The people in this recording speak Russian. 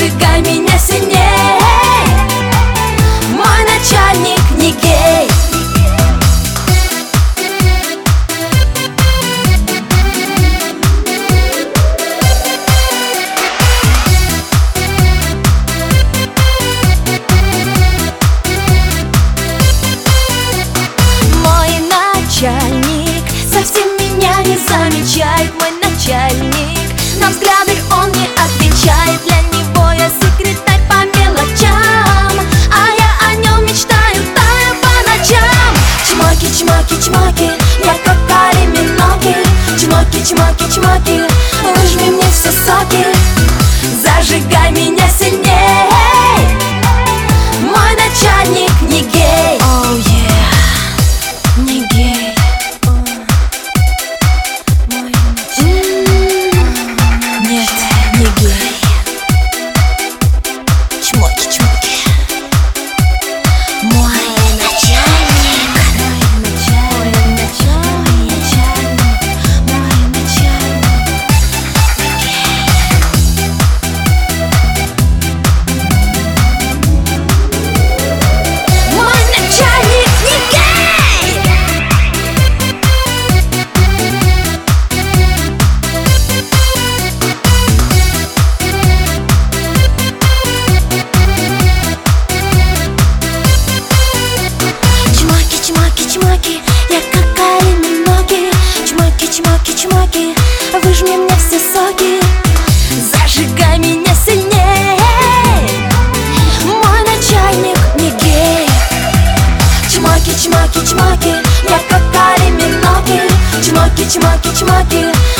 Зажигай меня сильней. Мой начальник не гей. Мой начальник совсем меня не замечает. Мой начальник, на взгляды он не отвечает. Для него я секретарь по мелочам, а я о нем мечтаю, таю по ночам. Чмоки, чмоки, чмоки, я как Кали Миноки. Чмоки, чмоки, чмоки, выжми мне все соки. Зажигай меня сильней. Мой начальник не гей. Oh yeah, не гей. Нет, не гей. Чмоки, чмоки. Мой начальник. Мой начальник. Мой начальник. Мой начальник не гей. Чмоки, чмоки, чмоки, я как Кали Миноки. Чмоки, чмоки, чмоки, выжми мне все соки. Зажигай меня сильней. Мой начальник не гей. Чмоки, чмоки, чмоки, я как Кали Миноки. Чмоки, чмоки, чмоки,